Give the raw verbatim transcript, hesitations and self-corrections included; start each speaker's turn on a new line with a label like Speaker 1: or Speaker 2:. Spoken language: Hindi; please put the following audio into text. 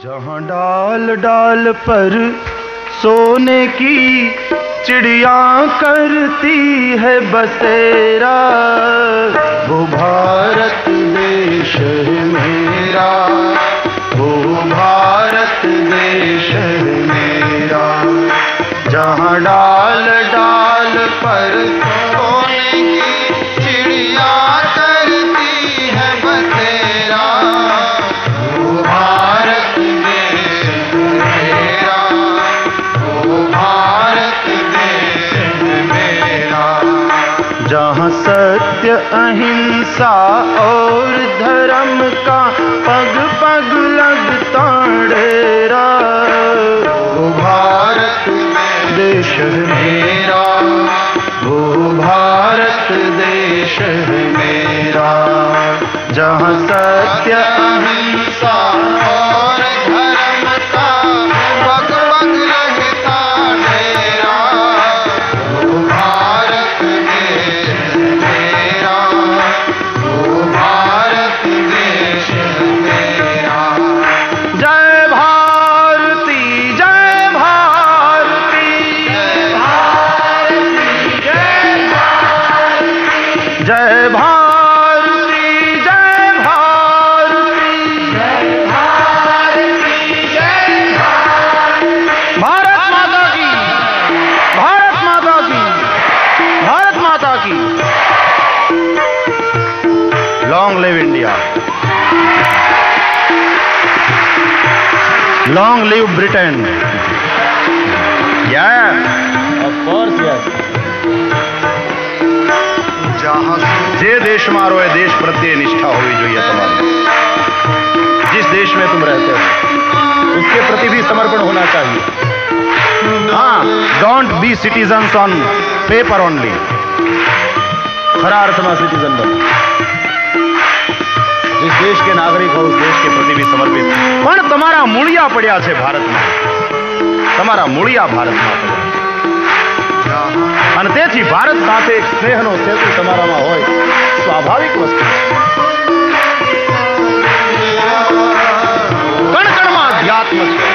Speaker 1: जहाँ डाल डाल पर सोने की चिड़िया करती है बसेरा, वो भारत देश है मेरा, वो भारत देश है मेरा। जहाँ डाल डाल पर सोने की चिड़िया करती है बसेरा, वो भारत देश मेरा, वो भारत देश मेरा। जहाँ सत्य अहिंसा और धर्म का पग पग लगता डेरा, वो भारत देश मेरा, वो भारत देश मेरा। जहाँ सत्य अहिंसा और धर्म का पग पग लगता डेरा, वो भारत देश मेरा, वो भारत देश मेरा। जय भारती जय भारती जय भारती जय भारती जय भारती जय भारती जय भारती। भारत माता की, भारत माता की, भारत माता की। Long live India, long live Britain. Yeah,
Speaker 2: of course, yes.
Speaker 1: जे देश मारो है देश प्रत्ये निष्ठा होनी चाहिए तुम्हारी। जिस देश में तुम रहते हो उसके प्रति भी समर्पण होना चाहिए। हाँ, don't be citizens on paper only. खरा अर्थ में सिटीजन बनो। जिस देश के नागरिक हो उस देश के प्रति भी समर्पित। पण तमारा मूळिया पड्या छे भारत में, तमारा मूळिया भारत में पड्या અને તેથી ભારત સાથે એક સ્નેહનો સેતુ તમારામાં હોય સ્વાભાવિક વસ્તુ છે। કણ કણમાં અધ્યાત્મ છે।